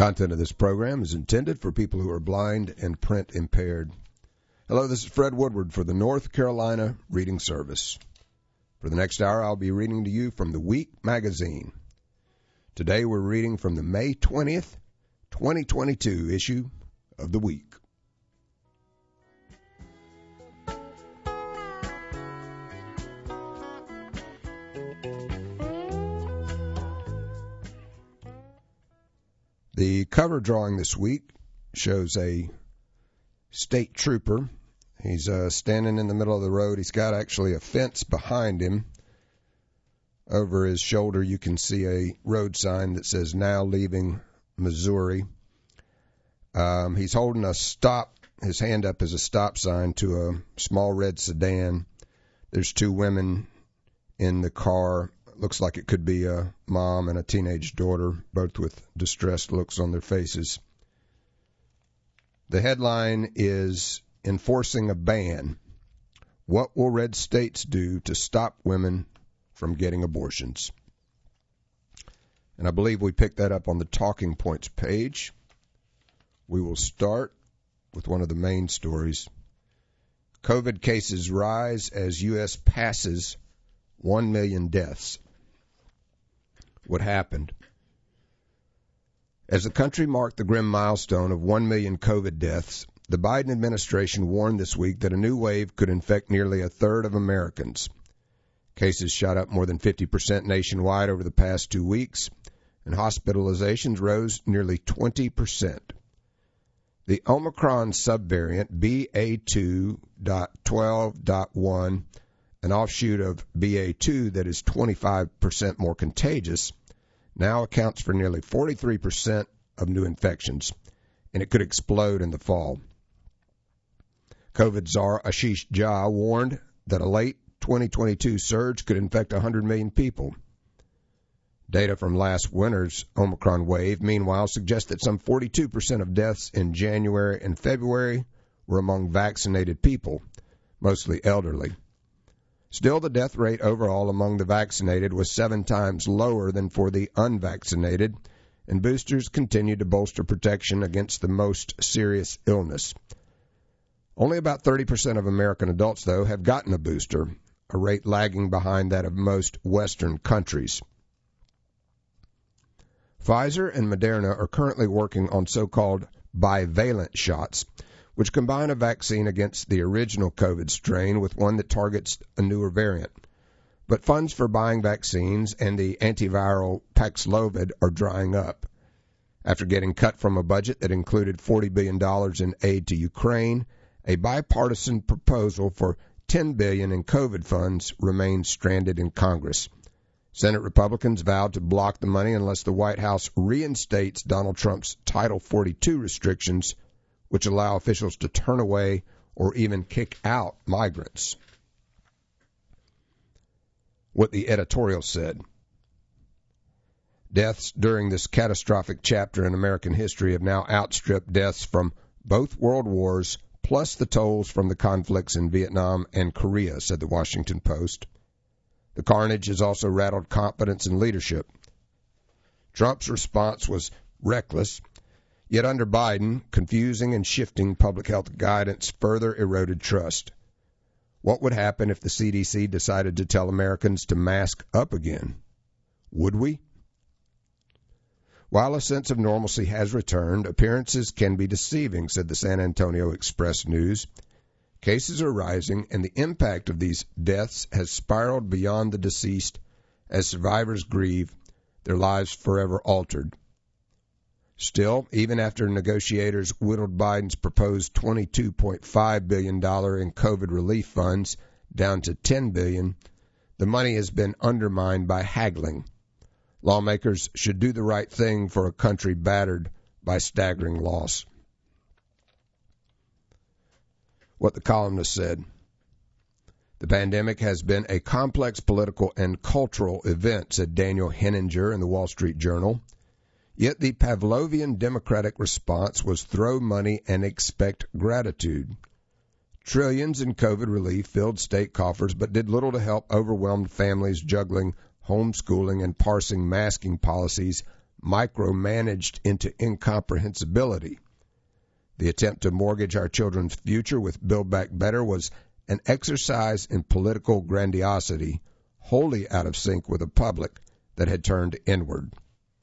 Content of this program is intended for people who are blind and print impaired. Hello, this is Fred Woodward for the North Carolina Reading Service. For the next hour, I'll be reading to you from the Week magazine. Today, we're reading from the May 20th, 2022 issue of the Week. The cover drawing this week shows a state trooper. He's standing in the middle of the road. He's got actually a fence behind him. Over his shoulder, you can see a road sign that says, "Now leaving Missouri." He's holding his hand up as a stop sign to a small red sedan. There's two women in the car. Looks like it could be a mom and a teenage daughter, both with distressed looks on their faces. The headline is, "Enforcing a Ban. What will red states do to stop women from getting abortions?" And I believe we picked that up on the Talking Points page. We will start with one of the main stories. COVID cases rise as U.S. passes 1 million deaths. What happened? As the country marked the grim milestone of 1 million COVID deaths, the Biden administration warned this week that a new wave could infect nearly a third of Americans. Cases shot up more than 50% nationwide over the past 2 weeks, and hospitalizations rose nearly 20%. The Omicron subvariant BA2.12.1, an offshoot of BA2 that is 25% more contagious, now accounts for nearly 43% of new infections, and it could explode in the fall. COVID czar Ashish Jha warned that a late 2022 surge could infect 100 million people. Data from last winter's Omicron wave, meanwhile, suggests that some 42% of deaths in January and February were among vaccinated people, mostly elderly. Still, the death rate overall among the vaccinated was 7 times lower than for the unvaccinated, and boosters continue to bolster protection against the most serious illness. Only about 30% of American adults, though, have gotten a booster, a rate lagging behind that of most Western countries. Pfizer and Moderna are currently working on so-called bivalent shots, which combine a vaccine against the original COVID strain with one that targets a newer variant. But funds for buying vaccines and the antiviral Paxlovid are drying up. After getting cut from a budget that included $40 billion in aid to Ukraine, a bipartisan proposal for $10 billion in COVID funds remains stranded in Congress. Senate Republicans vowed to block the money unless the White House reinstates Donald Trump's Title 42 restrictions, which allow officials to turn away or even kick out migrants. What the editorial said. Deaths during this catastrophic chapter in American history have now outstripped deaths from both world wars, plus the tolls from the conflicts in Vietnam and Korea, said the Washington Post. The carnage has also rattled confidence in leadership. Trump's response was reckless. Yet under Biden, confusing and shifting public health guidance further eroded trust. What would happen if the CDC decided to tell Americans to mask up again? Would we? While a sense of normalcy has returned, appearances can be deceiving, said the San Antonio Express-News. Cases are rising, and the impact of these deaths has spiraled beyond the deceased as survivors grieve, their lives forever altered. Still, even after negotiators whittled Biden's proposed $22.5 billion in COVID relief funds down to $10 billion, the money has been undermined by haggling. Lawmakers should do the right thing for a country battered by staggering loss. What the columnist said. The pandemic has been a complex political and cultural event, said Daniel Henninger in the Wall Street Journal. Yet the Pavlovian Democratic response was throw money and expect gratitude. Trillions in COVID relief filled state coffers, but did little to help overwhelmed families juggling homeschooling and parsing masking policies micromanaged into incomprehensibility. The attempt to mortgage our children's future with Build Back Better was an exercise in political grandiosity, wholly out of sync with a public that had turned inward.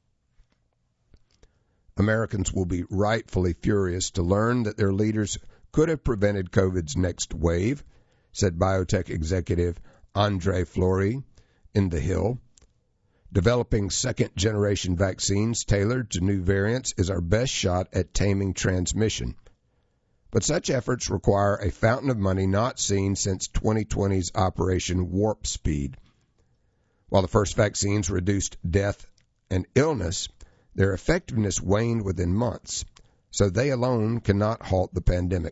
Americans will be rightfully furious to learn that their leaders could have prevented COVID's next wave, said biotech executive Andre Fleury in The Hill. Developing second-generation vaccines tailored to new variants is our best shot at taming transmission. But such efforts require a fountain of money not seen since 2020's Operation Warp Speed. While the first vaccines reduced death and illness, their effectiveness waned within months, so they alone cannot halt the pandemic.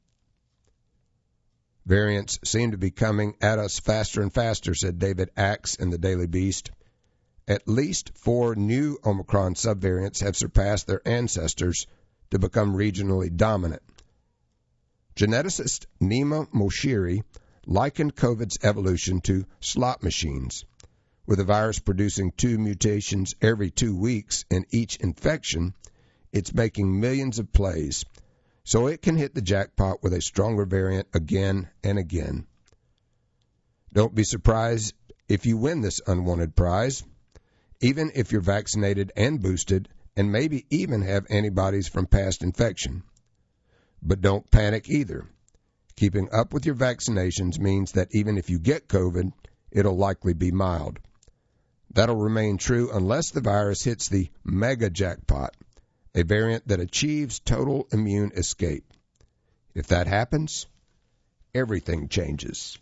Variants seem to be coming at us faster and faster, said David Axe in the Daily Beast. At least 4 new Omicron subvariants have surpassed their ancestors to become regionally dominant. Geneticist Nima Moshiri likened COVID's evolution to slot machines, with the virus producing 2 mutations every 2 weeks in each infection. It's making millions of plays, so it can hit the jackpot with a stronger variant again and again. Don't be surprised if you win this unwanted prize, even if you're vaccinated and boosted and maybe even have antibodies from past infection. But don't panic either. Keeping up with your vaccinations means that even if you get COVID, it'll likely be mild. That'll remain true unless the virus hits the mega jackpot, a variant that achieves total immune escape. If that happens, everything changes.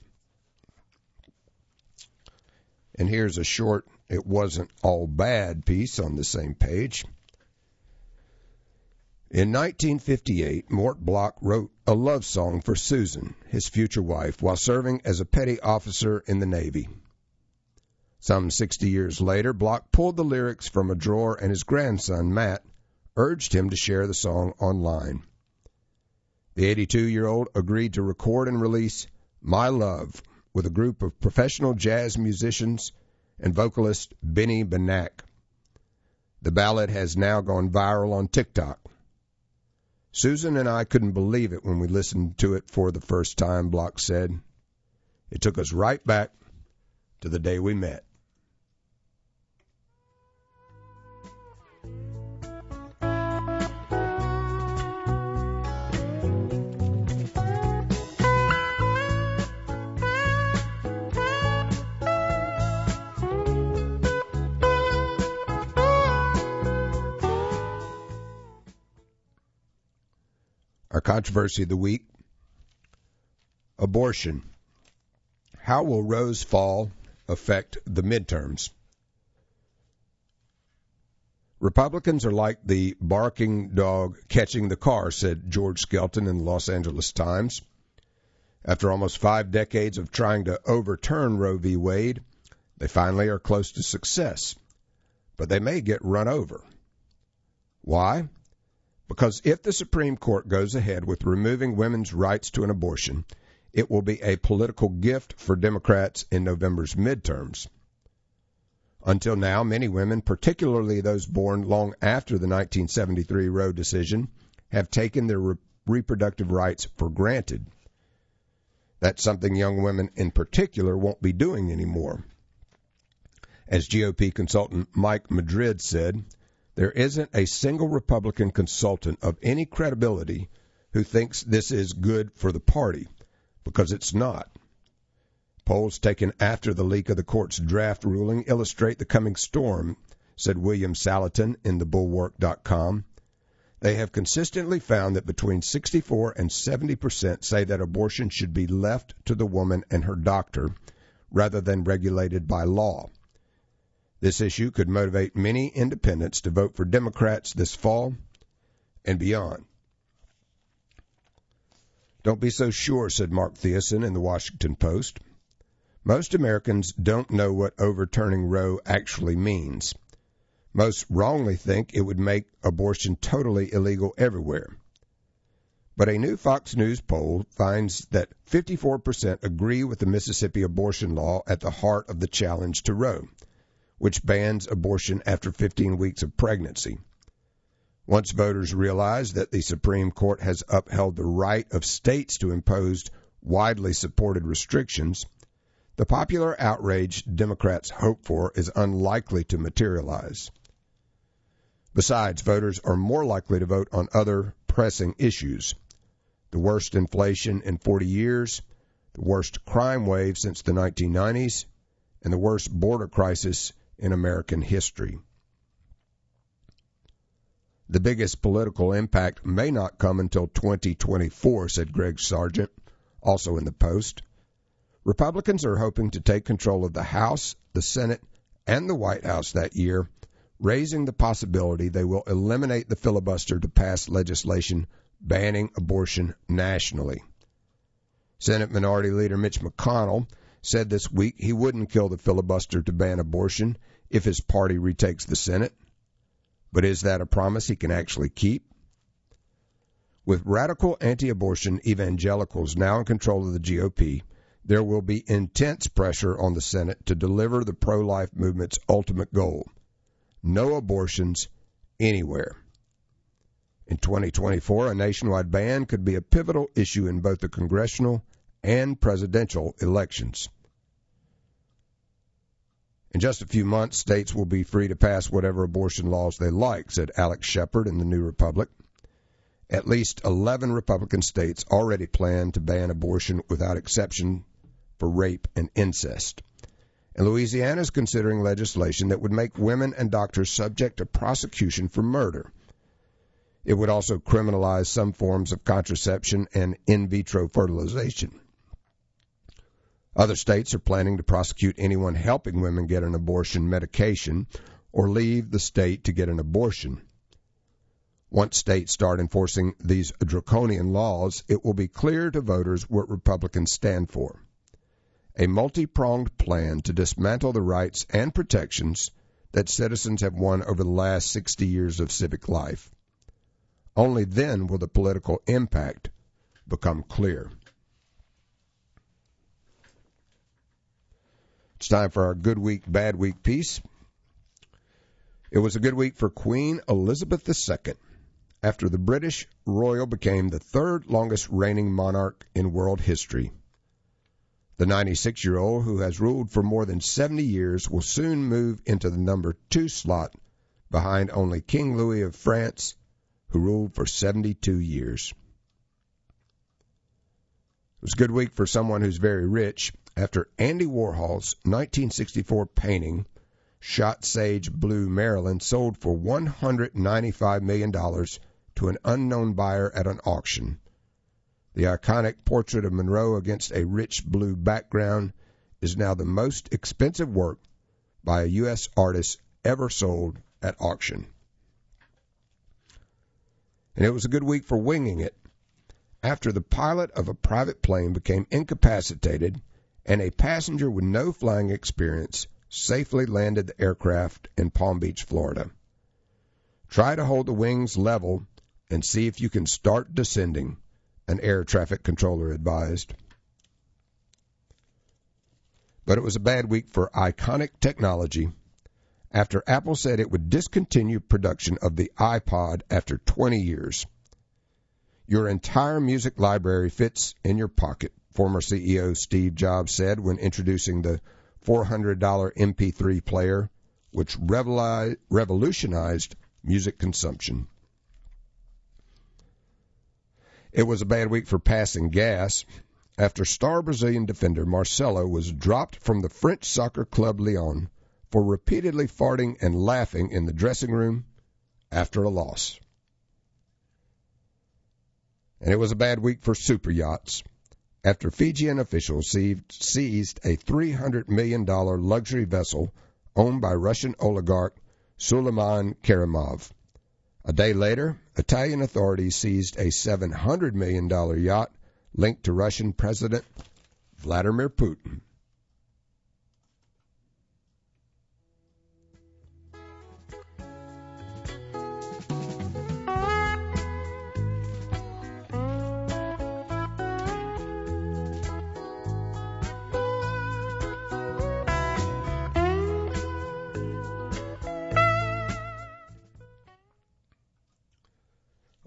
And here's a short "It Wasn't All Bad" piece on the same page. In 1958, Mort Bloch wrote a love song for Susan, his future wife, while serving as a petty officer in the Navy. Some 60 years later, Bloch pulled the lyrics from a drawer and his grandson, Matt, urged him to share the song online. The 82-year-old agreed to record and release My Love with a group of professional jazz musicians and vocalist Benny Benack. The ballad has now gone viral on TikTok. Susan and I couldn't believe it when we listened to it for the first time, Bloch said. It took us right back to the day we met. Our controversy of the week, abortion. How will Roe's fall affect the midterms? Republicans are like the barking dog catching the car, said George Skelton in the Los Angeles Times. After almost 5 decades of trying to overturn Roe v. Wade, they finally are close to success. But they may get run over. Why? Because if the Supreme Court goes ahead with removing women's rights to an abortion, it will be a political gift for Democrats in November's midterms. Until now, many women, particularly those born long after the 1973 Roe decision, have taken their reproductive rights for granted. That's something young women in particular won't be doing anymore. As GOP consultant Mike Madrid said, there isn't a single Republican consultant of any credibility who thinks this is good for the party, because it's not. Polls taken after the leak of the court's draft ruling illustrate the coming storm, said William Salatin in thebulwark.com. They have consistently found that between 64 and 70% say that abortion should be left to the woman and her doctor rather than regulated by law. This issue could motivate many independents to vote for Democrats this fall and beyond. Don't be so sure, said Mark Thiessen in the Washington Post. Most Americans don't know what overturning Roe actually means. Most wrongly think it would make abortion totally illegal everywhere. But a new Fox News poll finds that 54% agree with the Mississippi abortion law at the heart of the challenge to Roe, which bans abortion after 15 weeks of pregnancy. Once voters realize that the Supreme Court has upheld the right of states to impose widely supported restrictions, the popular outrage Democrats hope for is unlikely to materialize. Besides, voters are more likely to vote on other pressing issues: the worst inflation in 40 years, the worst crime wave since the 1990s, and the worst border crisis in American history. The biggest political impact may not come until 2024, said Greg Sargent, also in the Post. Republicans are hoping to take control of the House, the Senate, and the White House that year, raising the possibility they will eliminate the filibuster to pass legislation banning abortion nationally. Senate Minority Leader Mitch McConnell said this week he wouldn't kill the filibuster to ban abortion if his party retakes the Senate. But is that a promise he can actually keep? With radical anti-abortion evangelicals now in control of the GOP, there will be intense pressure on the Senate to deliver the pro-life movement's ultimate goal: no abortions anywhere. In 2024, a nationwide ban could be a pivotal issue in both the congressional and presidential elections. In just a few months, states will be free to pass whatever abortion laws they like, said Alex Shepard in the New Republic. At least 11 Republican states already plan to ban abortion without exception for rape and incest. And Louisiana is considering legislation that would make women and doctors subject to prosecution for murder. It would also criminalize some forms of contraception and in vitro fertilization. Other states are planning to prosecute anyone helping women get an abortion medication or leave the state to get an abortion. Once states start enforcing these draconian laws, it will be clear to voters what Republicans stand for: a multi-pronged plan to dismantle the rights and protections that citizens have won over the last 60 years of civic life. Only then will the political impact become clear. It's time for our Good Week, Bad Week piece. It was a good week for Queen Elizabeth II, after the British royal became the third longest reigning monarch in world history. The 96-year-old, who has ruled for more than 70 years, will soon move into the number 2 slot behind only King Louis of France, who ruled for 72 years. It was a good week for someone who's very rich, after Andy Warhol's 1964 painting, Shot Sage Blue, Maryland, sold for $195 million to an unknown buyer at an auction. The iconic portrait of Monroe against a rich blue background is now the most expensive work by a U.S. artist ever sold at auction. And it was a good week for winging it, after the pilot of a private plane became incapacitated and a passenger with no flying experience safely landed the aircraft in Palm Beach, Florida. Try to hold the wings level and see if you can start descending, an air traffic controller advised. But it was a bad week for iconic technology, after Apple said it would discontinue production of the iPod after 20 years. Your entire music library fits in your pocket, former CEO Steve Jobs said when introducing the $400 MP3 player, which revolutionized music consumption. It was a bad week for passing gas, after star Brazilian defender Marcelo was dropped from the French soccer club Lyon for repeatedly farting and laughing in the dressing room after a loss. And it was a bad week for super yachts, after Fijian officials seized a $300 million luxury vessel owned by Russian oligarch Suleiman Kerimov. A day later, Italian authorities seized a $700 million yacht linked to Russian President Vladimir Putin.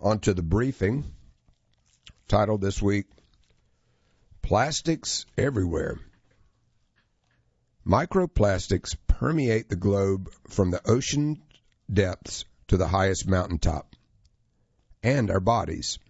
On to the briefing, titled this week, Plastics Everywhere. Microplastics permeate the globe from the ocean depths to the highest mountaintop, and our bodies.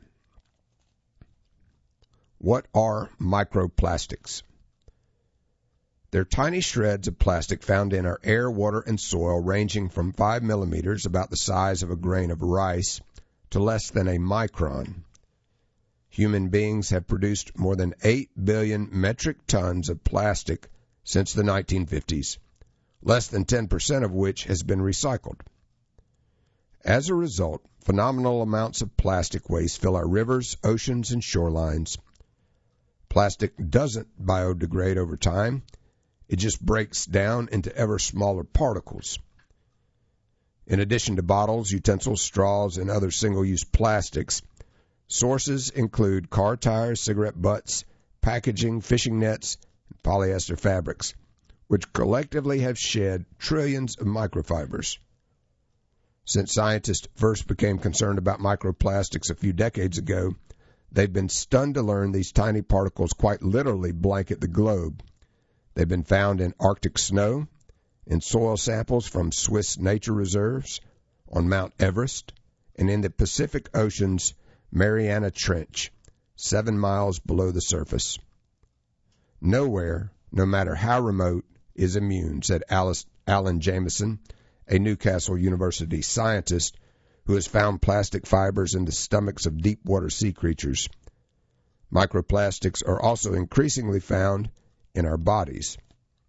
What are microplastics? They're tiny shreds of plastic found in our air, water, and soil, ranging from 5 millimeters, about the size of a grain of rice, to less than a micron. Human beings have produced more than 8 billion metric tons of plastic since the 1950s, less than 10% of which has been recycled. As a result, phenomenal amounts of plastic waste fill our rivers, oceans, and shorelines. Plastic doesn't biodegrade over time. It just breaks down into ever smaller particles. In addition to bottles, utensils, straws, and other single-use plastics, sources include car tires, cigarette butts, packaging, fishing nets, and polyester fabrics, which collectively have shed trillions of microfibers. Since scientists first became concerned about microplastics a few decades ago, they've been stunned to learn these tiny particles quite literally blanket the globe. They've been found in Arctic snow, in soil samples from Swiss nature reserves, on Mount Everest, and in the Pacific Ocean's Mariana Trench, 7 miles below the surface. Nowhere, no matter how remote, is immune, said Alan Jameson, a Newcastle University scientist who has found plastic fibers in the stomachs of deep-water sea creatures. Microplastics are also increasingly found in our bodies.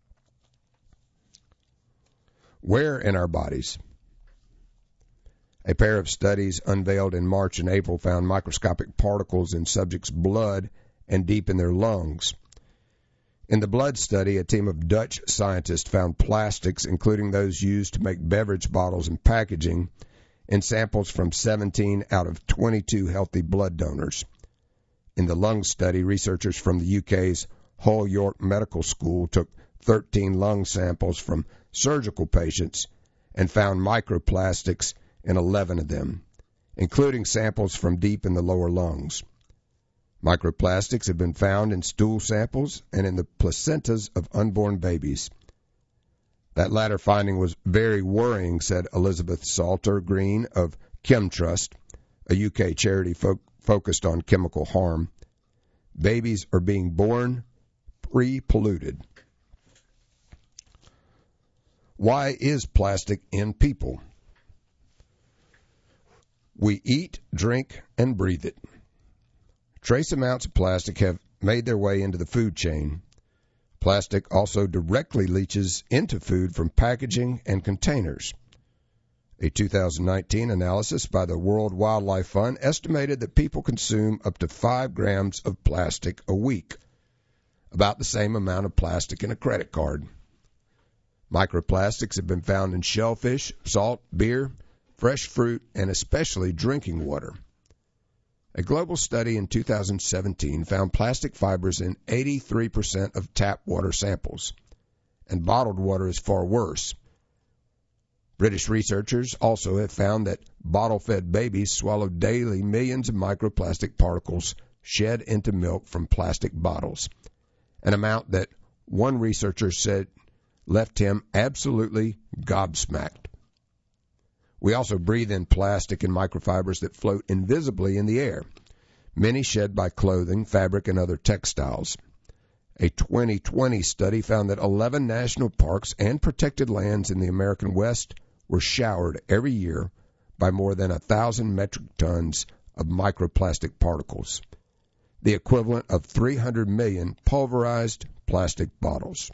Where in our bodies? A pair of studies unveiled in March and April found microscopic particles in subjects' blood and deep in their lungs. In the blood study, a team of Dutch scientists found plastics, including those used to make beverage bottles and packaging, in samples from 17 out of 22 healthy blood donors. In the lung study, researchers from the UK's Hull York Medical School took 13 lung samples from surgical patients and found microplastics in 11 of them, including samples from deep in the lower lungs. Microplastics have been found in stool samples and in the placentas of unborn babies. That latter finding was very worrying, said Elizabeth Salter Green of ChemTrust, a UK charity focused on chemical harm. Babies are being born pre-polluted. Why is plastic in people? We eat, drink, and breathe it. Trace amounts of plastic have made their way into the food chain. Plastic also directly leaches into food from packaging and containers. A 2019 analysis by the World Wildlife Fund estimated that people consume up to 5 grams of plastic a week, about the same amount of plastic in a credit card. Microplastics have been found in shellfish, salt, beer, fresh fruit, and especially drinking water. A global study in 2017 found plastic fibers in 83% of tap water samples, and bottled water is far worse. British researchers also have found that bottle-fed babies swallow daily millions of microplastic particles shed into milk from plastic bottles, an amount that one researcher said left him absolutely gobsmacked. We also breathe in plastic and microfibers that float invisibly in the air, many shed by clothing, fabric, and other textiles. A 2020 study found that 11 national parks and protected lands in the American West were showered every year by more than 1,000 metric tons of microplastic particles, the equivalent of 300 million pulverized plastic bottles.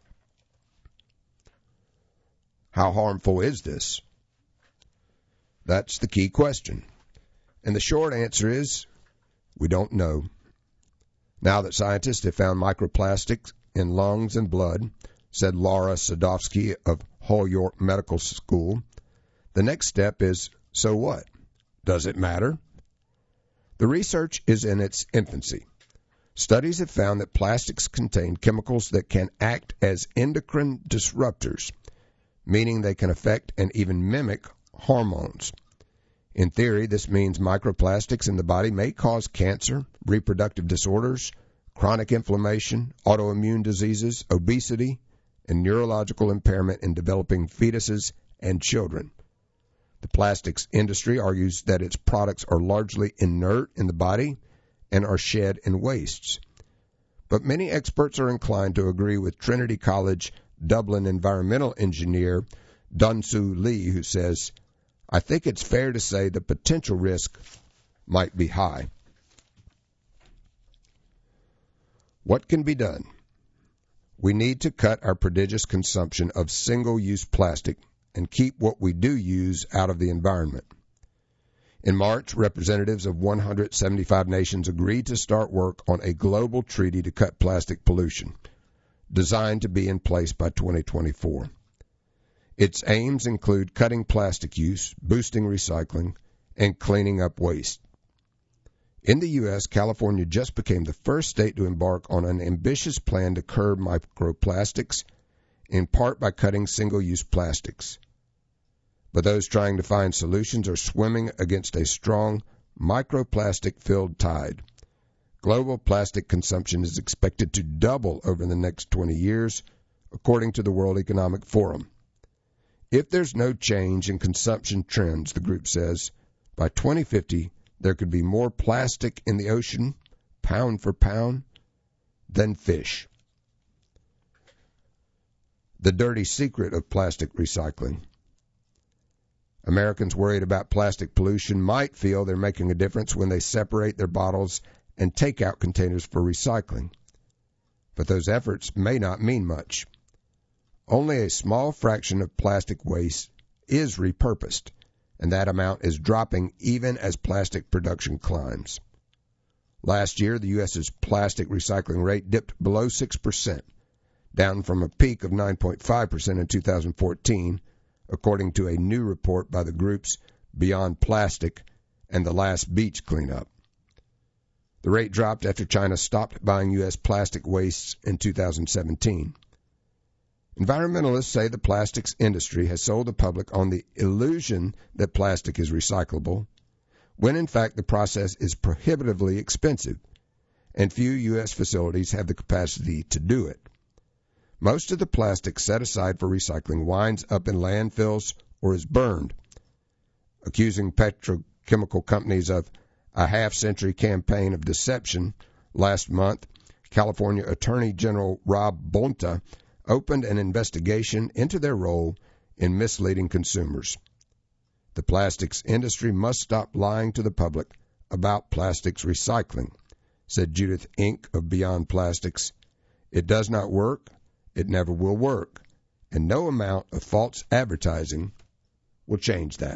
How harmful is this? That's the key question. And the short answer is, we don't know. Now that scientists have found microplastics in lungs and blood, said Laura Sadowski of Hull York Medical School, the next step is, so what? Does it matter? The research is in its infancy. Studies have found that plastics contain chemicals that can act as endocrine disruptors, meaning they can affect and even mimic hormones. In theory, this means microplastics in the body may cause cancer, reproductive disorders, chronic inflammation, autoimmune diseases, obesity, and neurological impairment in developing fetuses and children. The plastics industry argues that its products are largely inert in the body and are shed in wastes. But many experts are inclined to agree with Trinity College Dublin environmental engineer Dunsu Lee, who says, "I think it's fair to say the potential risk might be high." What can be done? We need to cut our prodigious consumption of single-use plastic and keep what we do use out of the environment. In March, representatives of 175 nations agreed to start work on a global treaty to cut plastic pollution, designed to be in place by 2024. Its aims include cutting plastic use, boosting recycling, and cleaning up waste. In the U.S., California just became the first state to embark on an ambitious plan to curb microplastics, in part by cutting single-use plastics. But those trying to find solutions are swimming against a strong microplastic-filled tide. Global plastic consumption is expected to double over the next 20 years, according to the World Economic Forum. If there's no change in consumption trends, the group says, by 2050, there could be more plastic in the ocean, pound for pound, than fish. The dirty secret of plastic recycling. Americans worried about plastic pollution might feel they're making a difference when they separate their bottles and takeout containers for recycling. But those efforts may not mean much. Only a small fraction of plastic waste is repurposed, and that amount is dropping even as plastic production climbs. Last year, the U.S.'s plastic recycling rate dipped below 6%, down from a peak of 9.5% in 2014, according to a new report by the groups Beyond Plastic and The Last Beach Cleanup. The rate dropped after China stopped buying U.S. plastic wastes in 2017. Environmentalists say the plastics industry has sold the public on the illusion that plastic is recyclable, when in fact the process is prohibitively expensive, and few U.S. facilities have the capacity to do it. Most of the plastic set aside for recycling winds up in landfills or is burned. Accusing petrochemical companies of a half-century campaign of deception, last month, California Attorney General Rob Bonta opened an investigation into their role in misleading consumers. The plastics industry must stop lying to the public about plastics recycling, said Judith Ink of Beyond Plastics. It does not work, it never will work, and no amount of false advertising will change that.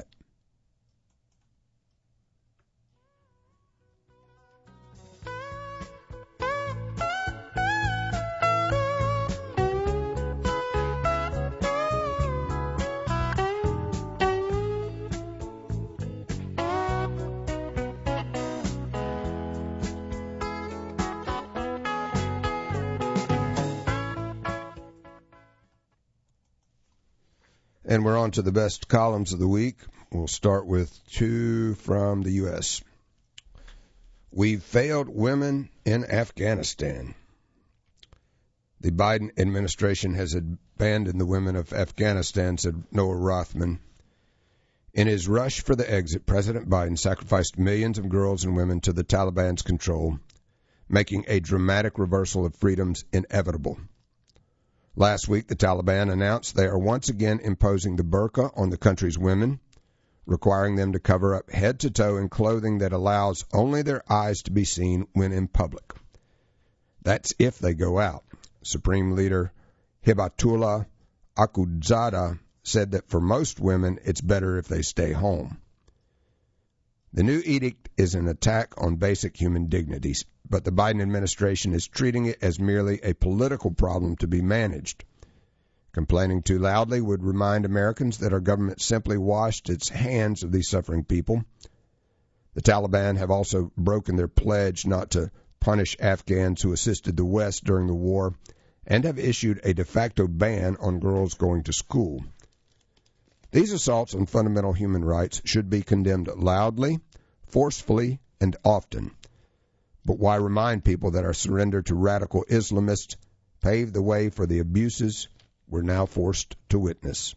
And we're on to the best columns of the week. We'll start with two from the U.S. We've failed women in Afghanistan. The Biden administration has abandoned the women of Afghanistan, said Noah Rothman. In his rush for the exit, President Biden sacrificed millions of girls and women to the Taliban's control, making a dramatic reversal of freedoms inevitable. Last week, the Taliban announced they are once again imposing the burqa on the country's women, requiring them to cover up head to toe in clothing that allows only their eyes to be seen when in public. That's if they go out. Supreme Leader Hibatullah Akhundzada said that for most women, it's better if they stay home. The new edict is an attack on basic human dignities, but the Biden administration is treating it as merely a political problem to be managed. Complaining too loudly would remind Americans that our government simply washed its hands of these suffering people. The Taliban have also broken their pledge not to punish Afghans who assisted the West during the war and have issued a de facto ban on girls going to school. These assaults on fundamental human rights should be condemned loudly, forcefully, and often. But why remind people that our surrender to radical Islamists paved the way for the abuses we're now forced to witness?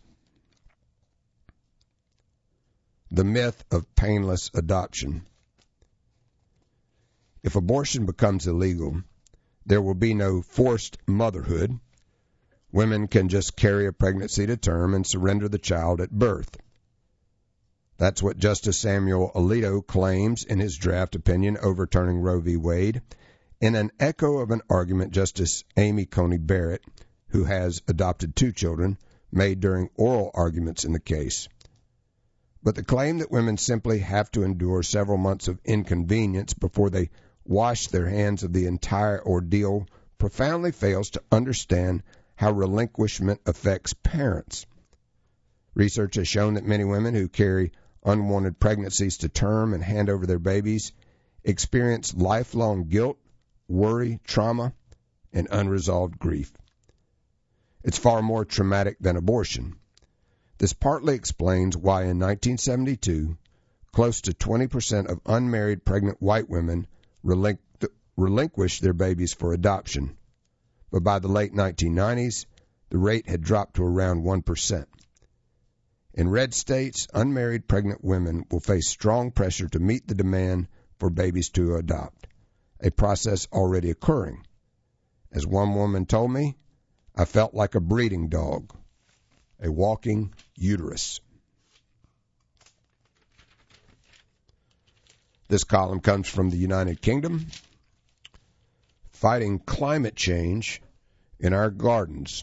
The myth of painless adoption. If abortion becomes illegal, there will be no forced motherhood. Women can just carry a pregnancy to term and surrender the child at birth. That's what Justice Samuel Alito claims in his draft opinion overturning Roe v. Wade, in an echo of an argument Justice Amy Coney Barrett, who has adopted 2 children, made during oral arguments in the case. But the claim that women simply have to endure several months of inconvenience before they wash their hands of the entire ordeal profoundly fails to understand how relinquishment affects parents. Research has shown that many women who carry unwanted pregnancies to term and hand over their babies experience lifelong guilt, worry, trauma, and unresolved grief. It's far more traumatic than abortion. This partly explains why in 1972, close to 20% of unmarried pregnant white women relinquished their babies for adoption. But by the late 1990s, the rate had dropped to around 1%. In red states, unmarried pregnant women will face strong pressure to meet the demand for babies to adopt, a process already occurring. As one woman told me, I felt like a breeding dog, a walking uterus. This column comes from the United Kingdom. Fighting climate change in our gardens.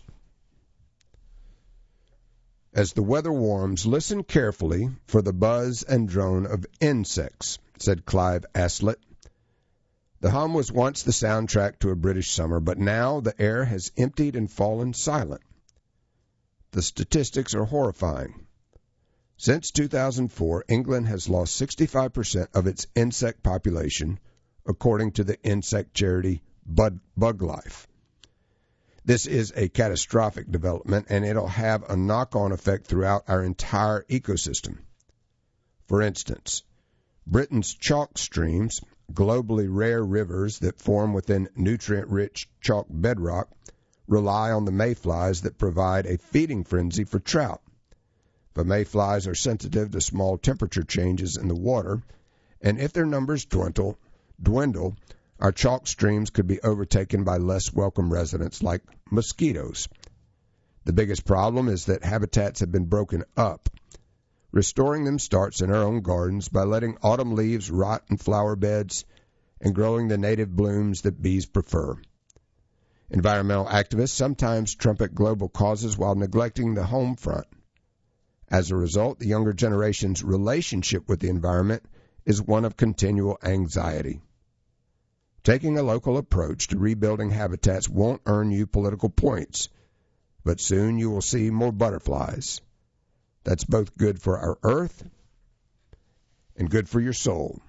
As the weather warms, listen carefully for the buzz and drone of insects, said Clive Aslett. The hum was once the soundtrack to a British summer, but now the air has emptied and fallen silent. The statistics are horrifying. Since 2004, England has lost 65% of its insect population, according to the insect charity BugLife. This is a catastrophic development, and it'll have a knock-on effect throughout our entire ecosystem. For instance, Britain's chalk streams, globally rare rivers that form within nutrient-rich chalk bedrock, rely on the mayflies that provide a feeding frenzy for trout. But mayflies are sensitive to small temperature changes in the water, and if their numbers dwindle, our chalk streams could be overtaken by less welcome residents like mosquitoes. The biggest problem is that habitats have been broken up. Restoring them starts in our own gardens by letting autumn leaves rot in flower beds and growing the native blooms that bees prefer. Environmental activists sometimes trumpet global causes while neglecting the home front. As a result, the younger generation's relationship with the environment is one of continual anxiety. Taking a local approach to rebuilding habitats won't earn you political points, but soon you will see more butterflies. That's both good for our earth and good for your soul.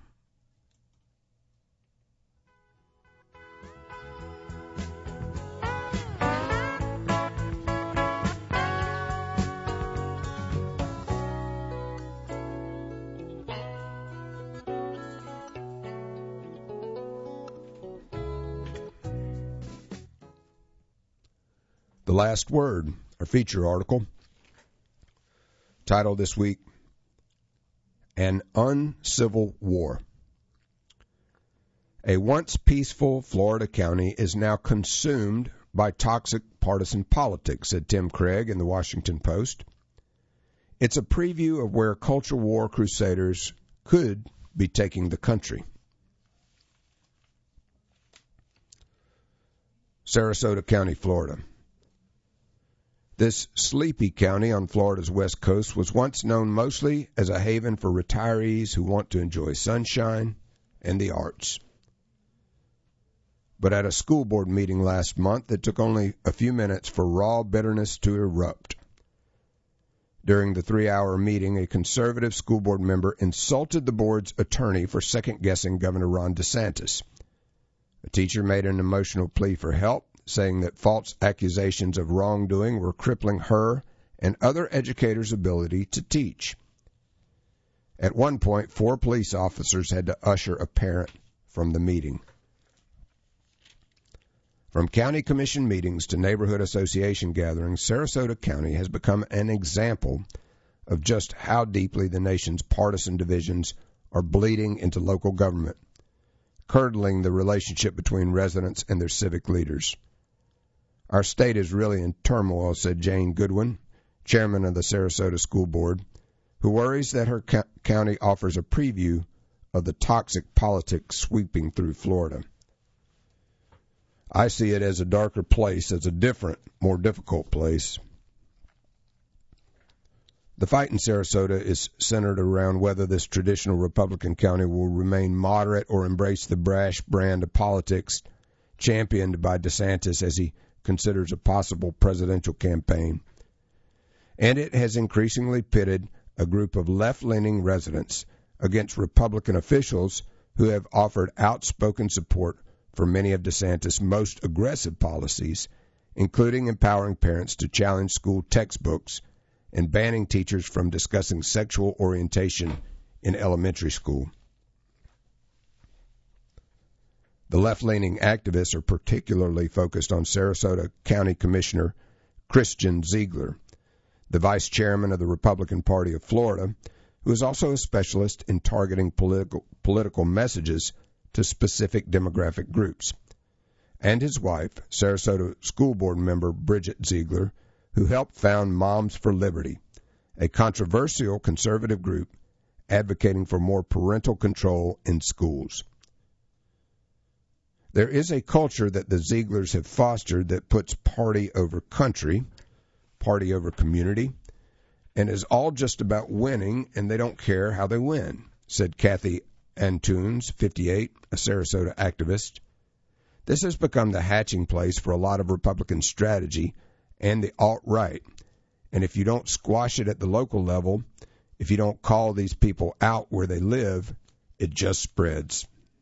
The Last Word, our feature article, titled this week, An Uncivil War. A once peaceful Florida county is now consumed by toxic partisan politics, said Tim Craig in the Washington Post. It's a preview of where culture war crusaders could be taking the country. Sarasota County, Florida. This sleepy county on Florida's west coast was once known mostly as a haven for retirees who want to enjoy sunshine and the arts. But at a school board meeting last month, it took only a few minutes for raw bitterness to erupt. During the 3-hour meeting, a conservative school board member insulted the board's attorney for second-guessing Governor Ron DeSantis. A teacher made an emotional plea for help, saying that false accusations of wrongdoing were crippling her and other educators' ability to teach. At one point, 4 police officers had to usher a parent from the meeting. From county commission meetings to neighborhood association gatherings, Sarasota County has become an example of just how deeply the nation's partisan divisions are bleeding into local government, curdling the relationship between residents and their civic leaders. Our state is really in turmoil, said Jane Goodwin, chairman of the Sarasota School Board, who worries that her county offers a preview of the toxic politics sweeping through Florida. I see it as a darker place, as a different, more difficult place. The fight in Sarasota is centered around whether this traditional Republican county will remain moderate or embrace the brash brand of politics championed by DeSantis as he considers a possible presidential campaign. And it has increasingly pitted a group of left-leaning residents against Republican officials who have offered outspoken support for many of DeSantis' most aggressive policies, including empowering parents to challenge school textbooks and banning teachers from discussing sexual orientation in elementary school. The left-leaning activists are particularly focused on Sarasota County Commissioner Christian Ziegler, the vice chairman of the Republican Party of Florida, who is also a specialist in targeting political messages to specific demographic groups, and his wife, Sarasota School Board member Bridget Ziegler, who helped found Moms for Liberty, a controversial conservative group advocating for more parental control in schools. There is a culture that the Zieglers have fostered that puts party over country, party over community, and is all just about winning, and they don't care how they win, said Kathy Antunes, 58, a Sarasota activist. This has become the hatching place for a lot of Republican strategy and the alt-right. And if you don't squash it at the local level, if you don't call these people out where they live, it just spreads.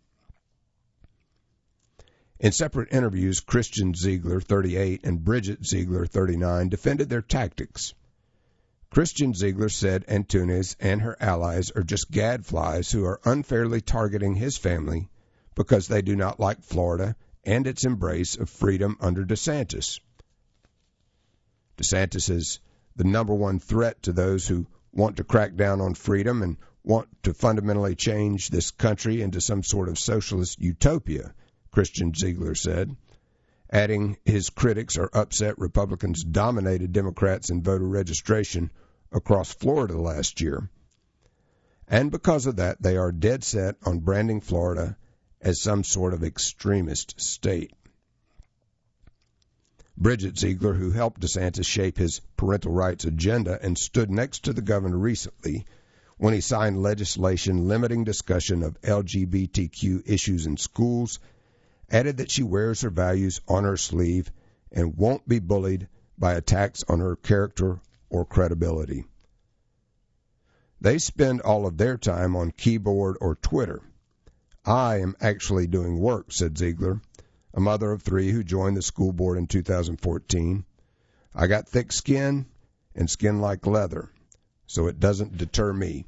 In separate interviews, Christian Ziegler, 38, and Bridget Ziegler, 39, defended their tactics. Christian Ziegler said Antunes and her allies are just gadflies who are unfairly targeting his family because they do not like Florida and its embrace of freedom under DeSantis. DeSantis is the number one threat to those who want to crack down on freedom and want to fundamentally change this country into some sort of socialist utopia, Christian Ziegler said, adding his critics are upset Republicans dominated Democrats in voter registration across Florida last year. And because of that, they are dead set on branding Florida as some sort of extremist state. Bridget Ziegler, who helped DeSantis shape his parental rights agenda and stood next to the governor recently when he signed legislation limiting discussion of LGBTQ issues in schools, added that she wears her values on her sleeve and won't be bullied by attacks on her character or credibility. They spend all of their time on keyboard or Twitter. I am actually doing work, said Ziegler, a mother of 3 who joined the school board in 2014. I got thick skin and skin like leather, so it doesn't deter me.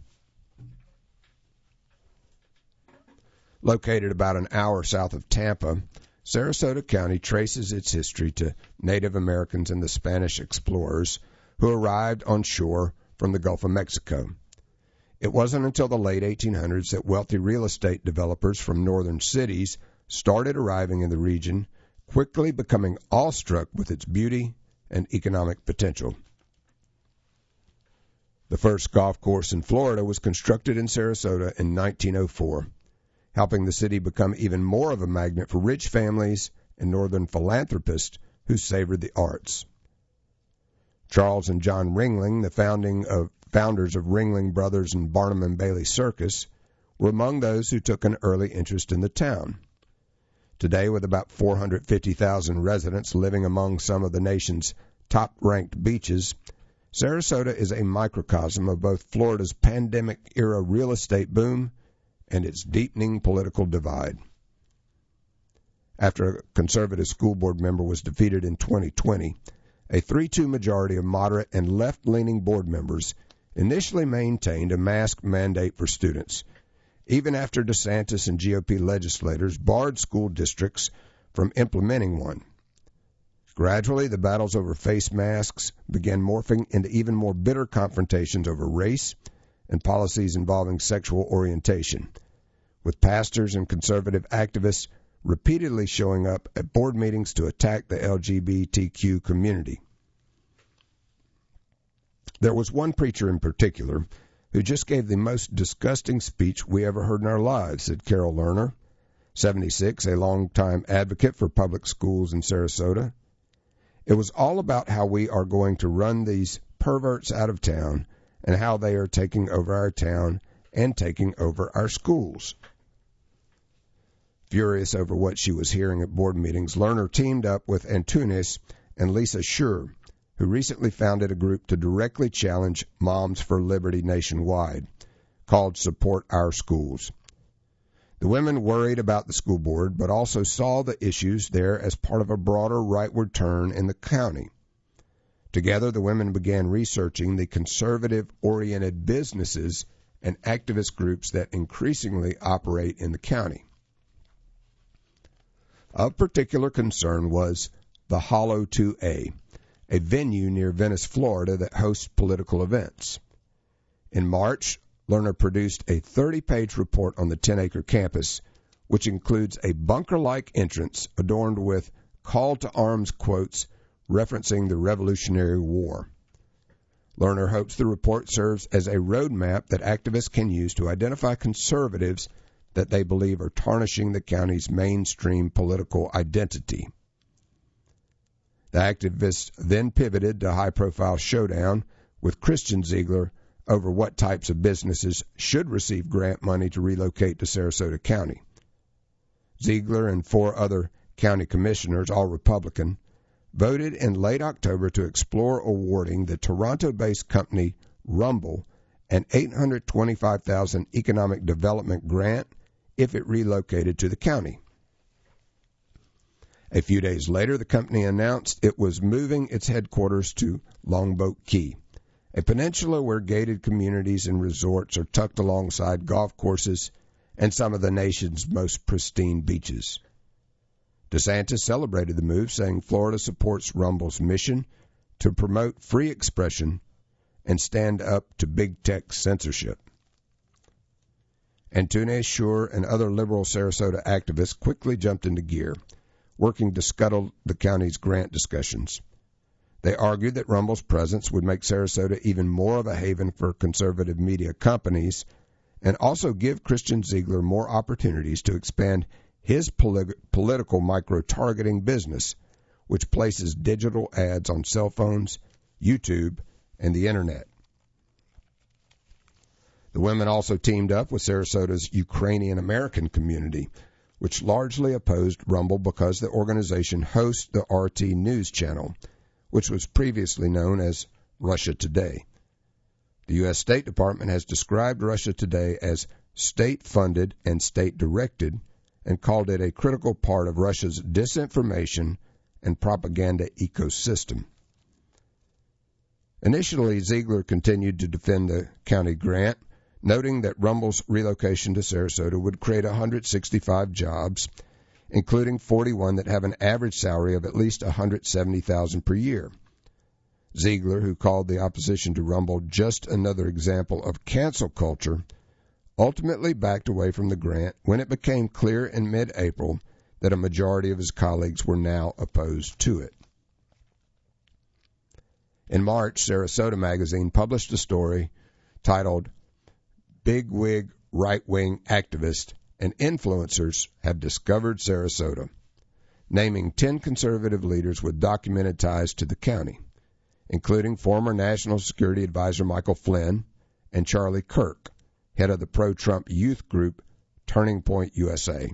Located about an hour south of Tampa, Sarasota County traces its history to Native Americans and the Spanish explorers who arrived on shore from the Gulf of Mexico. It wasn't until the late 1800s that wealthy real estate developers from northern cities started arriving in the region, quickly becoming awestruck with its beauty and economic potential. The first golf course in Florida was constructed in Sarasota in 1904, helping the city become even more of a magnet for rich families and northern philanthropists who savored the arts. Charles and John Ringling, the founders of Ringling Brothers and Barnum and Bailey Circus, were among those who took an early interest in the town. Today, with about 450,000 residents living among some of the nation's top-ranked beaches, Sarasota is a microcosm of both Florida's pandemic-era real estate boom and its deepening political divide. After a conservative school board member was defeated in 2020, a 3-2 majority of moderate and left-leaning board members initially maintained a mask mandate for students, even after DeSantis and GOP legislators barred school districts from implementing one. Gradually, the battles over face masks began morphing into even more bitter confrontations over race and policies involving sexual orientation, with pastors and conservative activists repeatedly showing up at board meetings to attack the LGBTQ community. There was one preacher in particular who just gave the most disgusting speech we ever heard in our lives, said Carol Lerner, 76, a longtime advocate for public schools in Sarasota. It was all about how we are going to run these perverts out of town and how they are taking over our town and taking over our schools. Furious over what she was hearing at board meetings, Lerner teamed up with Antunes and Lisa Schur, who recently founded a group to directly challenge Moms for Liberty nationwide, called Support Our Schools. The women worried about the school board, but also saw the issues there as part of a broader rightward turn in the county. Together, the women began researching the conservative-oriented businesses and activist groups that increasingly operate in the county. Of particular concern was the Hollow 2A, a venue near Venice, Florida that hosts political events. In March, Lerner produced a 30-page report on the 10-acre campus, which includes a bunker-like entrance adorned with call-to-arms quotes referencing the Revolutionary War. Lerner hopes the report serves as a roadmap that activists can use to identify conservatives that they believe are tarnishing the county's mainstream political identity. The activists then pivoted to a high-profile showdown with Christian Ziegler over what types of businesses should receive grant money to relocate to Sarasota County. Ziegler and 4 other county commissioners, all Republican, voted in late October to explore awarding the Toronto-based company Rumble an $825,000 economic development grant if it relocated to the county. A few days later, the company announced it was moving its headquarters to Longboat Key, a peninsula where gated communities and resorts are tucked alongside golf courses and some of the nation's most pristine beaches. DeSantis celebrated the move, saying Florida supports Rumble's mission to promote free expression and stand up to big tech censorship. Antunes, Schur, and other liberal Sarasota activists quickly jumped into gear, working to scuttle the county's grant discussions. They argued that Rumble's presence would make Sarasota even more of a haven for conservative media companies and also give Christian Ziegler more opportunities to expand his political micro-targeting business, which places digital ads on cell phones, YouTube, and the Internet. The women also teamed up with Sarasota's Ukrainian-American community, which largely opposed Rumble because the organization hosts the RT News channel, which was previously known as Russia Today. The U.S. State Department has described Russia Today as state-funded and state-directed and called it a critical part of Russia's disinformation and propaganda ecosystem. Initially, Ziegler continued to defend the county grant, noting that Rumble's relocation to Sarasota would create 165 jobs, including 41 that have an average salary of at least $170,000 per year. Ziegler, who called the opposition to Rumble just another example of cancel culture, ultimately backed away from the grant when it became clear in mid-April that a majority of his colleagues were now opposed to it. In March, Sarasota Magazine published a story titled "Bigwig Right-Wing Activists and Influencers Have Discovered Sarasota," naming 10 conservative leaders with documented ties to the county, including former National Security Advisor Michael Flynn and Charlie Kirk, head of the pro-Trump youth group Turning Point USA.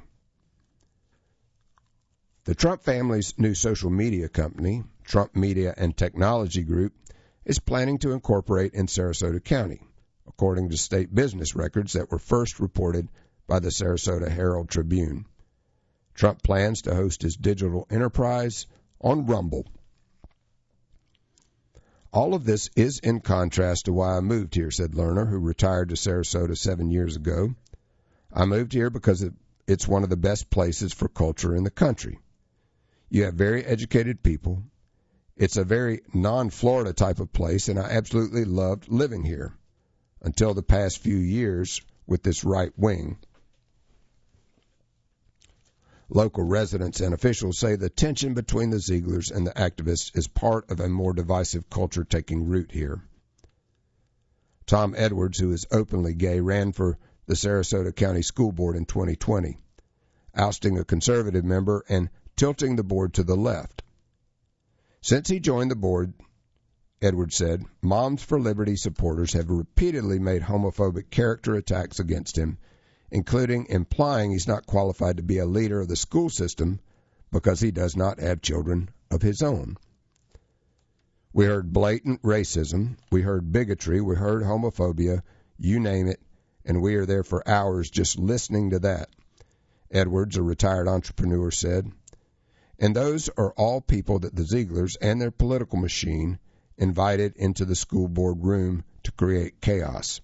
The Trump family's new social media company, Trump Media and Technology Group, is planning to incorporate in Sarasota County, according to state business records that were first reported by the Sarasota Herald Tribune. Trump plans to host his digital enterprise on Rumble. All of this is in contrast to why I moved here, said Lerner, who retired to Sarasota 7 years ago. I moved here because it's one of the best places for culture in the country. You have very educated people. It's a very non-Florida type of place, and I absolutely loved living here until the past few years with this right wing. Local residents and officials say the tension between the Zieglers and the activists is part of a more divisive culture taking root here. Tom Edwards, who is openly gay, ran for the Sarasota County School Board in 2020, ousting a conservative member and tilting the board to the left. Since he joined the board, Edwards said, Moms for Liberty supporters have repeatedly made homophobic character attacks against him, including implying he's not qualified to be a leader of the school system because he does not have children of his own. We heard blatant racism, we heard bigotry, we heard homophobia, you name it, and we are there for hours just listening to that, Edwards, a retired entrepreneur, said. And those are all people that the Zieglers and their political machine invited into the school board room to create chaos.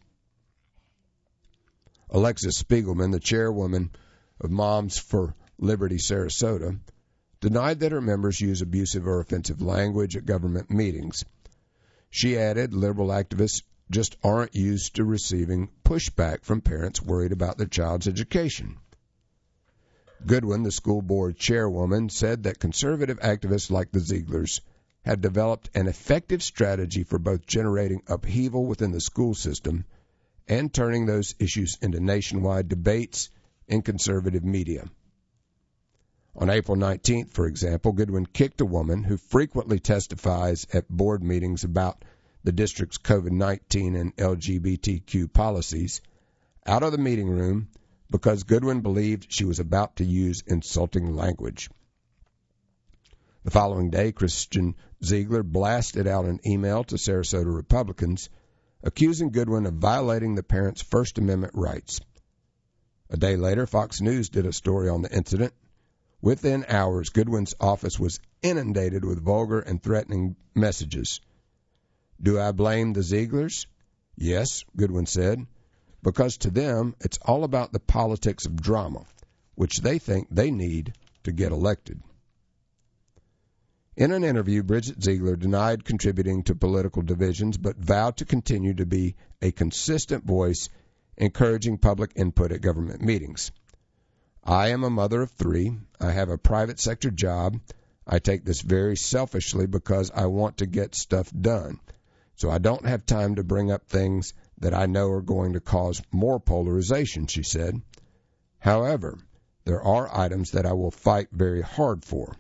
Alexis Spiegelman, the chairwoman of Moms for Liberty Sarasota, denied that her members use abusive or offensive language at government meetings. She added liberal activists just aren't used to receiving pushback from parents worried about their child's education. Goodwin, the school board chairwoman, said that conservative activists like the Zieglers had developed an effective strategy for both generating upheaval within the school system and turning those issues into nationwide debates in conservative media. On April 19th, for example, Goodwin kicked a woman who frequently testifies at board meetings about the district's COVID-19 and LGBTQ policies out of the meeting room because Goodwin believed she was about to use insulting language. The following day, Christian Ziegler blasted out an email to Sarasota Republicans accusing Goodwin of violating the parents' First Amendment rights. A day later, Fox News did a story on the incident. Within hours, Goodwin's office was inundated with vulgar and threatening messages. Do I blame the Zieglers? Yes, Goodwin said, because to them it's all about the politics of drama, which they think they need to get elected. In an interview, Bridget Ziegler denied contributing to political divisions, but vowed to continue to be a consistent voice, encouraging public input at government meetings. I am a mother of 3. I have a private sector job. I take this very selfishly because I want to get stuff done. So I don't have time to bring up things that I know are going to cause more polarization, she said. However, there are items that I will fight very hard for.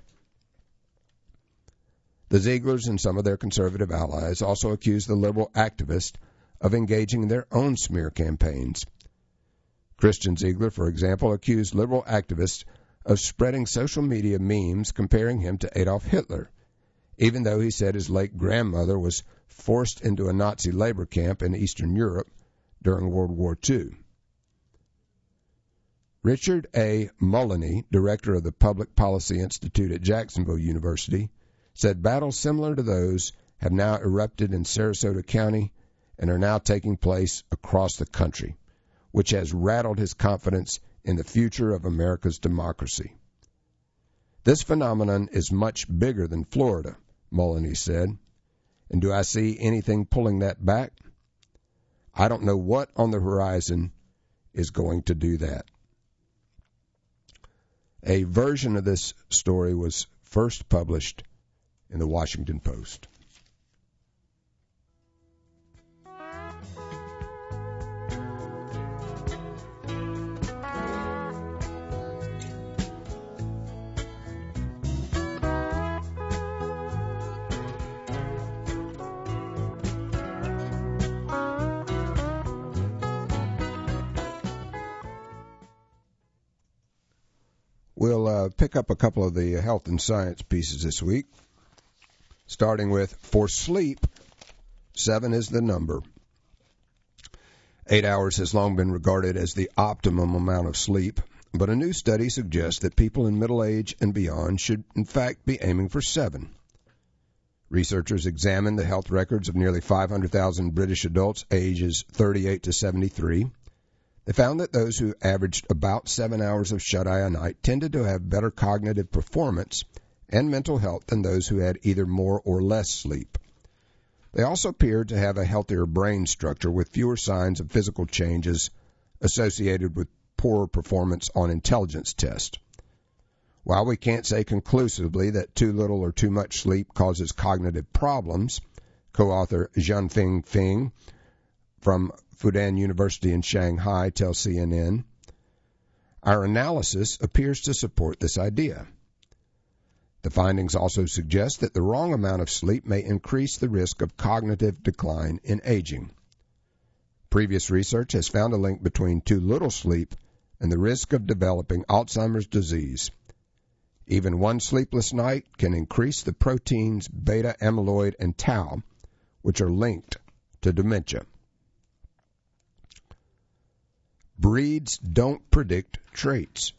The Zieglers and some of their conservative allies also accused the liberal activists of engaging in their own smear campaigns. Christian Ziegler, for example, accused liberal activists of spreading social media memes comparing him to Adolf Hitler, even though he said his late grandmother was forced into a Nazi labor camp in Eastern Europe during World War II. Richard A. Mullaney, director of the Public Policy Institute at Jacksonville University, said battles similar to those have now erupted in Sarasota County and are now taking place across the country, which has rattled his confidence in the future of America's democracy. This phenomenon is much bigger than Florida, Mullaney said. And do I see anything pulling that back? I don't know what on the horizon is going to do that. A version of this story was first published in the Washington Post. We'll pick up a couple of the health and science pieces this week, starting with, for sleep, 7 is the number. 8 hours has long been regarded as the optimum amount of sleep, but a new study suggests that people in middle age and beyond should, in fact, be aiming for 7. Researchers examined the health records of nearly 500,000 British adults ages 38 to 73. They found that those who averaged about 7 hours of shut-eye a night tended to have better cognitive performance and mental health than those who had either more or less sleep. They also appeared to have a healthier brain structure with fewer signs of physical changes associated with poorer performance on intelligence tests. While we can't say conclusively that too little or too much sleep causes cognitive problems, co-author Jianfeng Feng from Fudan University in Shanghai tells CNN, our analysis appears to support this idea. The findings also suggest that the wrong amount of sleep may increase the risk of cognitive decline in aging. Previous research has found a link between too little sleep and the risk of developing Alzheimer's disease. Even one sleepless night can increase the proteins beta amyloid and tau, which are linked to dementia. Breeds don't predict traits.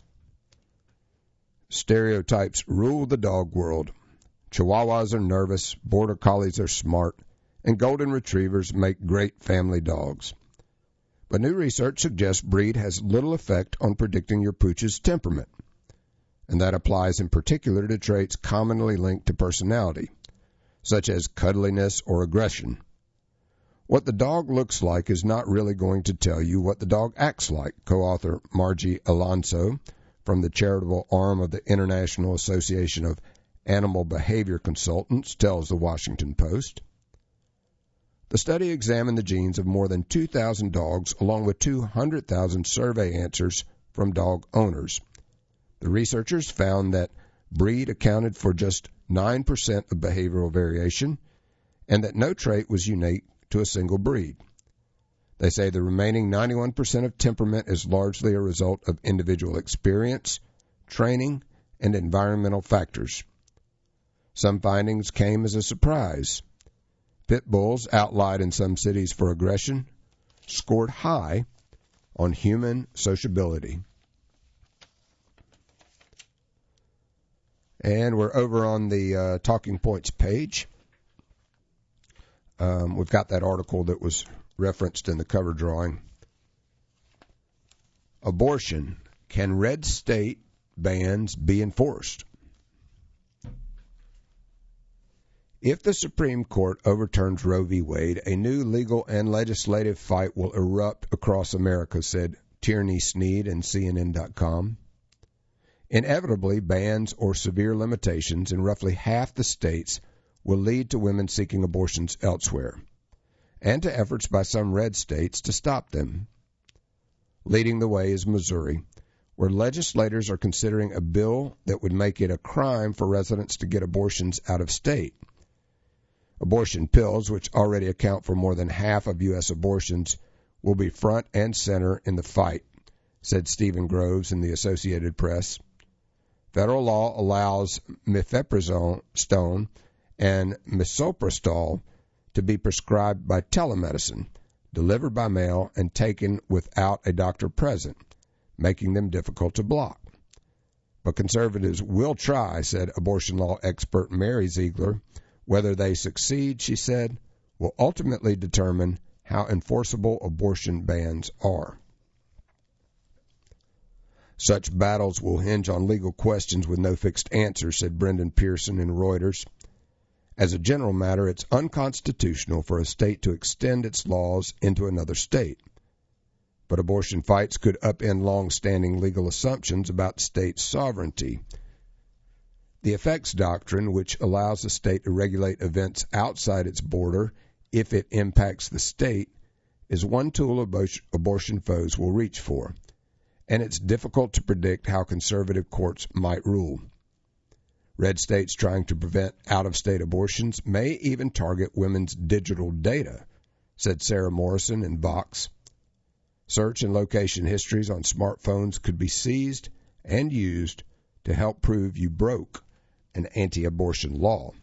Stereotypes rule the dog world. Chihuahuas are nervous, border collies are smart, and golden retrievers make great family dogs. But new research suggests breed has little effect on predicting your pooch's temperament, and that applies in particular to traits commonly linked to personality, such as cuddliness or aggression. What the dog looks like is not really going to tell you what the dog acts like, co-author Margie Alonso from the charitable arm of the International Association of Animal Behavior Consultants tells the Washington Post. The study examined the genes of more than 2,000 dogs along with 200,000 survey answers from dog owners. The researchers found that breed accounted for just 9% of behavioral variation and that no trait was unique to a single breed. They say the remaining 91% of temperament is largely a result of individual experience, training, and environmental factors. Some findings came as a surprise. Pit bulls, outlined in some cities for aggression, scored high on human sociability. And we're over on the Talking Points page. We've got that article that was referenced in the cover drawing. Abortion. Can red state bans be enforced? If the Supreme Court overturns Roe v. Wade, a new legal and legislative fight will erupt across America, said Tierney Sneed in CNN.com. Inevitably, bans or severe limitations in roughly half the states will lead to women seeking abortions elsewhere, and to efforts by some red states to stop them. Leading the way is Missouri, where legislators are considering a bill that would make it a crime for residents to get abortions out of state. Abortion pills, which already account for more than half of U.S. abortions, will be front and center in the fight, said Stephen Groves in the Associated Press. Federal law allows mifepristone and misoprostol to be prescribed by telemedicine, delivered by mail, and taken without a doctor present, making them difficult to block. But conservatives will try, said abortion law expert Mary Ziegler. Whether they succeed, she said, will ultimately determine how enforceable abortion bans are. Such battles will hinge on legal questions with no fixed answer, said Brendan Pearson in Reuters. As a general matter, it's unconstitutional for a state to extend its laws into another state. But abortion fights could upend long-standing legal assumptions about state sovereignty. The effects doctrine, which allows a state to regulate events outside its border if it impacts the state, is one tool abortion foes will reach for, and it's difficult to predict how conservative courts might rule. Red states trying to prevent out-of-state abortions may even target women's digital data, said Sarah Morrison in Vox. Search and location histories on smartphones could be seized and used to help prove you broke an anti-abortion law.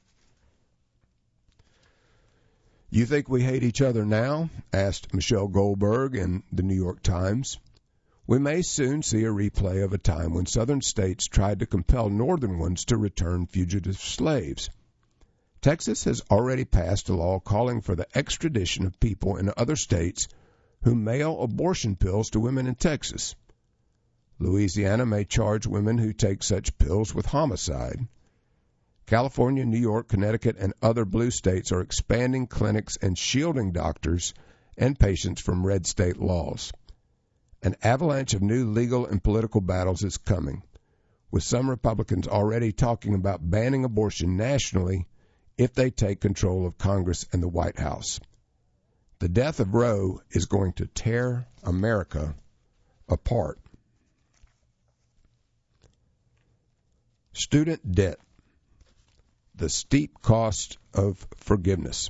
You think we hate each other now? Asked Michelle Goldberg in the New York Times. We may soon see a replay of a time when southern states tried to compel northern ones to return fugitive slaves. Texas has already passed a law calling for the extradition of people in other states who mail abortion pills to women in Texas. Louisiana may charge women who take such pills with homicide. California, New York, Connecticut, and other blue states are expanding clinics and shielding doctors and patients from red state laws. An avalanche of new legal and political battles is coming, with some Republicans already talking about banning abortion nationally if they take control of Congress and the White House. The death of Roe is going to tear America apart. Student debt, the steep cost of forgiveness.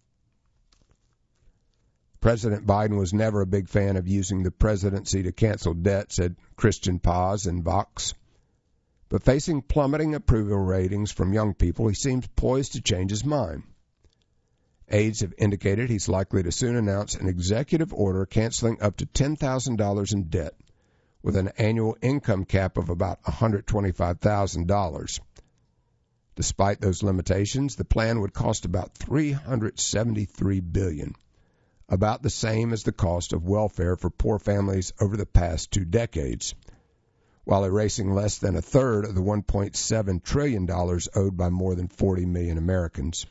President Biden was never a big fan of using the presidency to cancel debt, said Christian Paz in Vox. But facing plummeting approval ratings from young people, he seems poised to change his mind. Aides have indicated he's likely to soon announce an executive order canceling up to $10,000 in debt, with an annual income cap of about $125,000. Despite those limitations, the plan would cost about $373 billion, about the same as the cost of welfare for poor families over the past 2 decades, while erasing less than a third of the $1.7 trillion owed by more than 40 million Americans.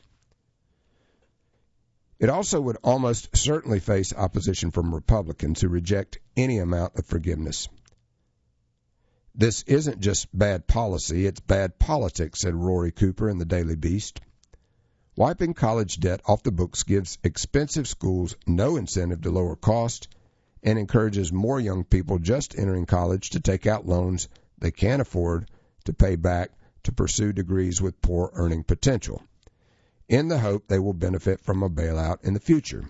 It also would almost certainly face opposition from Republicans who reject any amount of forgiveness. This isn't just bad policy, it's bad politics, said Rory Cooper in the Daily Beast. Wiping college debt off the books gives expensive schools no incentive to lower cost and encourages more young people just entering college to take out loans they can't afford to pay back to pursue degrees with poor earning potential, in the hope they will benefit from a bailout in the future.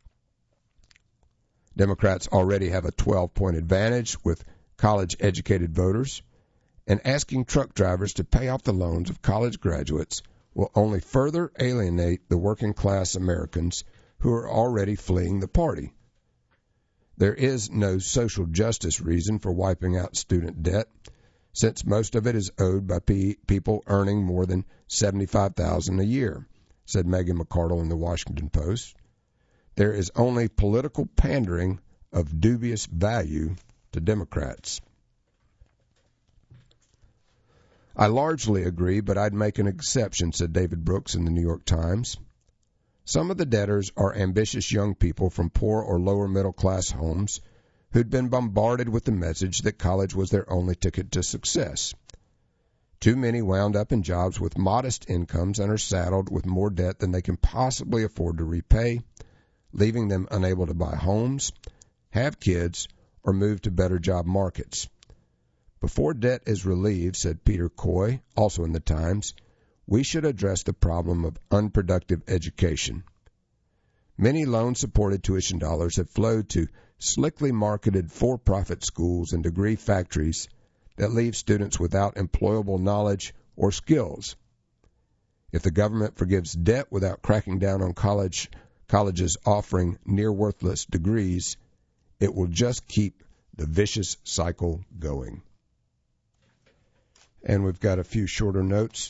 Democrats already have a 12-point advantage with college-educated voters, and asking truck drivers to pay off the loans of college graduates will only further alienate the working-class Americans who are already fleeing the party. There is no social justice reason for wiping out student debt, since most of it is owed by people earning more than $75,000 a year, said Megan McArdle in the Washington Post. There is only political pandering of dubious value to Democrats. I largely agree, but I'd make an exception, said David Brooks in the New York Times. Some of the debtors are ambitious young people from poor or lower middle class homes who'd been bombarded with the message that college was their only ticket to success. Too many wound up in jobs with modest incomes and are saddled with more debt than they can possibly afford to repay, leaving them unable to buy homes, have kids, or move to better job markets. Before debt is relieved, said Peter Coy, also in the Times, we should address the problem of unproductive education. Many loan-supported tuition dollars have flowed to slickly marketed for-profit schools and degree factories that leave students without employable knowledge or skills. If the government forgives debt without cracking down on colleges offering near-worthless degrees, it will just keep the vicious cycle going. And we've got a few shorter notes.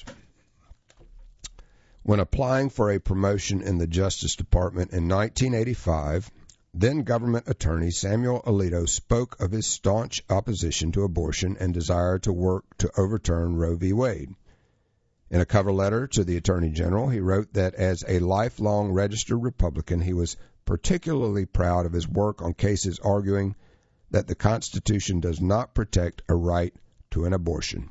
When applying for a promotion in the Justice Department in 1985, then government attorney Samuel Alito spoke of his staunch opposition to abortion and desire to work to overturn Roe v. Wade. In a cover letter to the Attorney General, he wrote that as a lifelong registered Republican, he was particularly proud of his work on cases arguing that the Constitution does not protect a right to an abortion.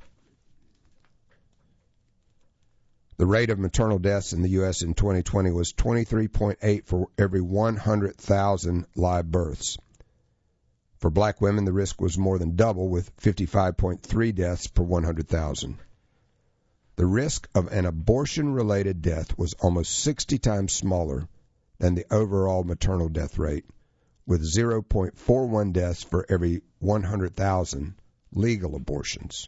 The rate of maternal deaths in the U.S. in 2020 was 23.8 for every 100,000 live births. For black women, the risk was more than double, with 55.3 deaths per 100,000. The risk of an abortion-related death was almost 60 times smaller than the overall maternal death rate, with 0.41 deaths for every 100,000 legal abortions.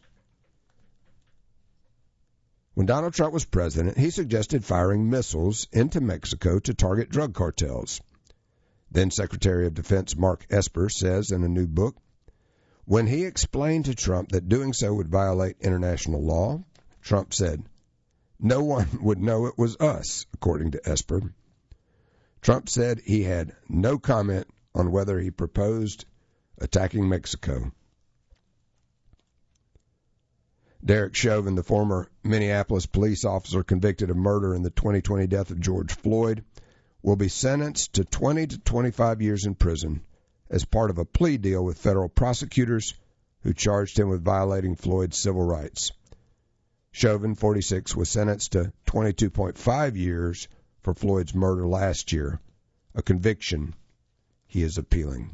When Donald Trump was president, he suggested firing missiles into Mexico to target drug cartels. Then Secretary of Defense Mark Esper says in a new book, when he explained to Trump that doing so would violate international law, Trump said, no one would know it was us, according to Esper. Trump said he had no comment on whether he proposed attacking Mexico. Derek Chauvin, the former Minneapolis police officer convicted of murder in the 2020 death of George Floyd, will be sentenced to 20 to 25 years in prison as part of a plea deal with federal prosecutors who charged him with violating Floyd's civil rights. Chauvin, 46, was sentenced to 22.5 years for Floyd's murder last year, a conviction he is appealing.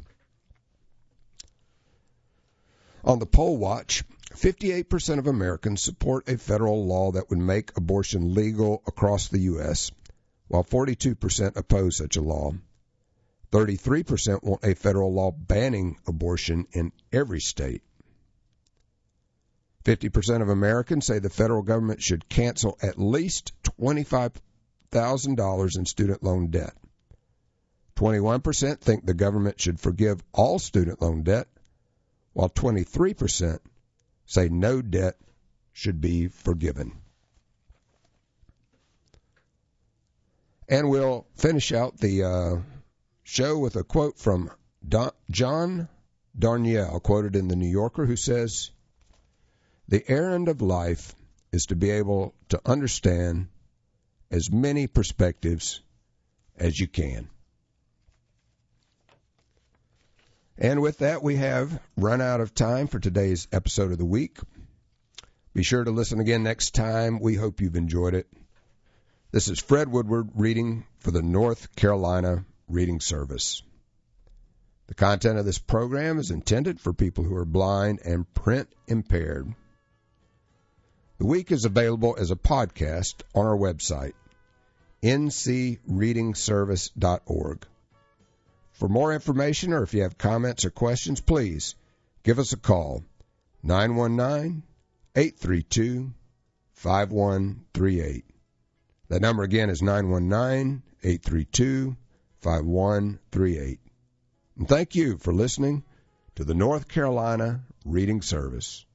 On the poll watch, 58% of Americans support a federal law that would make abortion legal across the U.S., while 42% oppose such a law. 33% want a federal law banning abortion in every state. 50% of Americans say the federal government should cancel at least $25,000 in student loan debt. 21% think the government should forgive all student loan debt, while 23% say no debt should be forgiven. And we'll finish out the show with a quote from John Darnielle, quoted in The New Yorker, who says, "The errand of life is to be able to understand as many perspectives as you can." And with that, we have run out of time for today's episode of the week. Be sure to listen again next time. We hope you've enjoyed it. This is Fred Woodward reading for the North Carolina Reading Service. The content of this program is intended for people who are blind and print impaired. The week is available as a podcast on our website, ncreadingservice.org. For more information or if you have comments or questions, please give us a call, 919-832-5138. That number again is 919-832-5138. And thank you for listening to the North Carolina Reading Service.